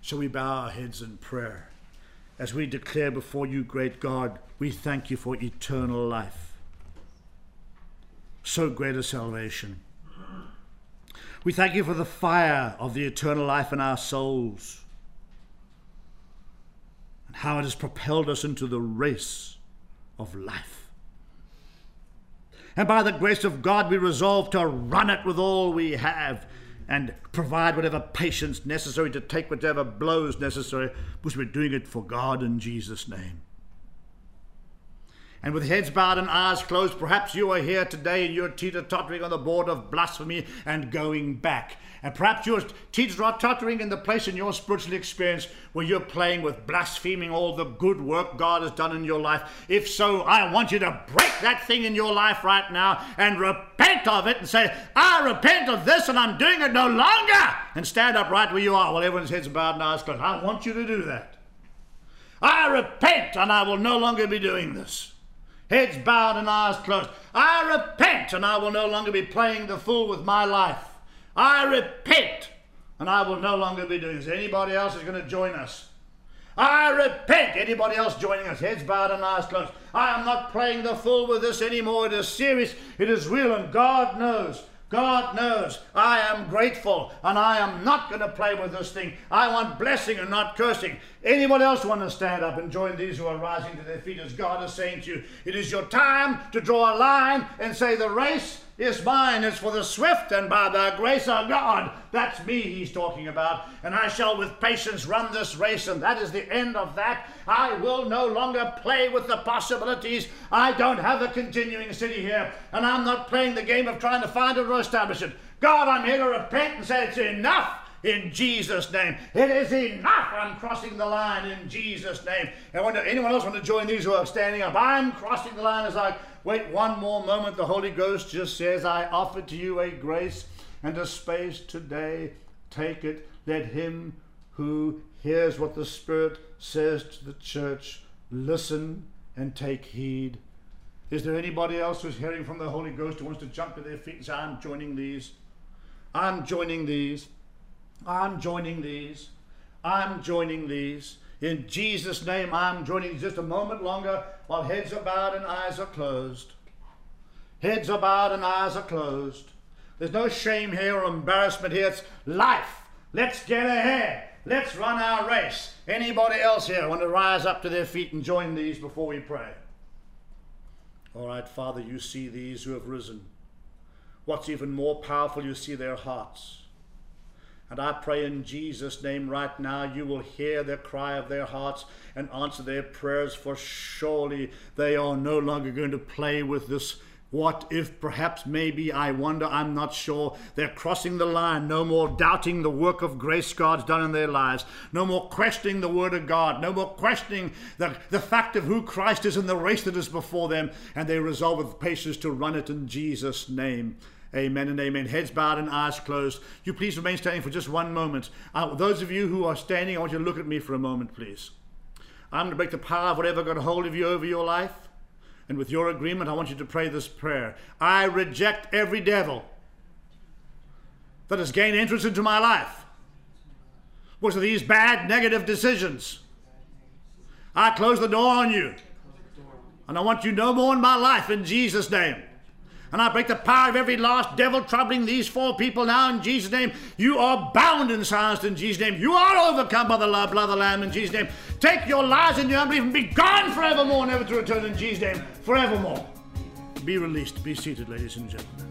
Shall we bow our heads in prayer as we declare before you, great God, we thank you for eternal life. So great a salvation. We thank you for the fire of the eternal life in our souls and how it has propelled us into the race of life. And by the grace of God, we resolve to run it with all we have and provide whatever patience necessary to take whatever blows necessary, because we're doing it for God in Jesus' name. And with heads bowed and eyes closed, perhaps you are here today and you're teeter-tottering on the board of blasphemy and going back. And perhaps you're teeter-tottering in the place in your spiritual experience where you're playing with blaspheming all the good work God has done in your life. If so, I want you to break that thing in your life right now and repent of it and say, I repent of this and I'm doing it no longer. And stand up right where you are while everyone's heads bowed and eyes closed. I want you to do that. I repent and I will no longer be doing this. Heads bowed and eyes closed. I repent and I will no longer be playing the fool with my life. I repent and I will no longer be doing this. Anybody else is going to join us? I repent. Anybody else joining us? Heads bowed and eyes closed. I am not playing the fool with this anymore. It is serious. It is real, and God knows. God knows I am grateful and I am not going to play with this thing. I want blessing and not cursing. Anyone else want to stand up and join these who are rising to their feet as God is saying to you, it is your time to draw a line and say, the race is mine. It's for the swift, and by the grace of God, that's me he's talking about. And I shall with patience run this race, and that is the end of that. I will no longer play with the possibilities. I don't have a continuing city here, and I'm not playing the game of trying to find it or establish it. God, I'm here to repent and say it's enough. In Jesus' name. It is enough. I'm crossing the line in Jesus' name. And anyone else want to join these who are standing up? I'm crossing the line as I wait one more moment. The Holy Ghost just says, I offer to you a grace and a space today. Take it. Let him who hears what the Spirit says to the church listen and take heed. Is there anybody else who's hearing from the Holy Ghost who wants to jump to their feet and say, I'm joining these. I'm joining these. I'm joining these. I'm joining these. In Jesus' name, I'm joining these. Just a moment longer while heads are bowed and eyes are closed. Heads are bowed and eyes are closed. There's no shame here or embarrassment here. It's life. Let's get ahead. Let's run our race. Anybody else here want to rise up to their feet and join these before we pray? All right, Father, you see these who have risen. What's even more powerful, you see their hearts. And I pray in Jesus' name right now, you will hear their cry of their hearts and answer their prayers, for surely they are no longer going to play with this what if, perhaps, maybe, I wonder, I'm not sure. They're crossing the line. No more doubting the work of grace God's done in their lives. No more questioning the word of God. No more questioning the fact of who Christ is in the race that is before them. And they resolve with patience to run it in Jesus' name. Amen and amen. Heads bowed and eyes closed. You please remain standing for just one moment. Those of you who are standing, I want you to look at me for a moment, please. I'm going to break the power of whatever got a hold of you over your life. And with your agreement, I want you to pray this prayer. I reject every devil that has gained entrance into my life because of these bad, negative decisions. I close the door on you. And I want you no more in my life in Jesus' name. And I break the power of every last devil troubling these four people now in Jesus' name. You are bound and silenced in Jesus' name. You are overcome by the blood of the Lamb in Jesus' name. Take your lies and your unbelief and be gone forevermore, never to return in Jesus' name, forevermore. Be released. Be seated, ladies and gentlemen.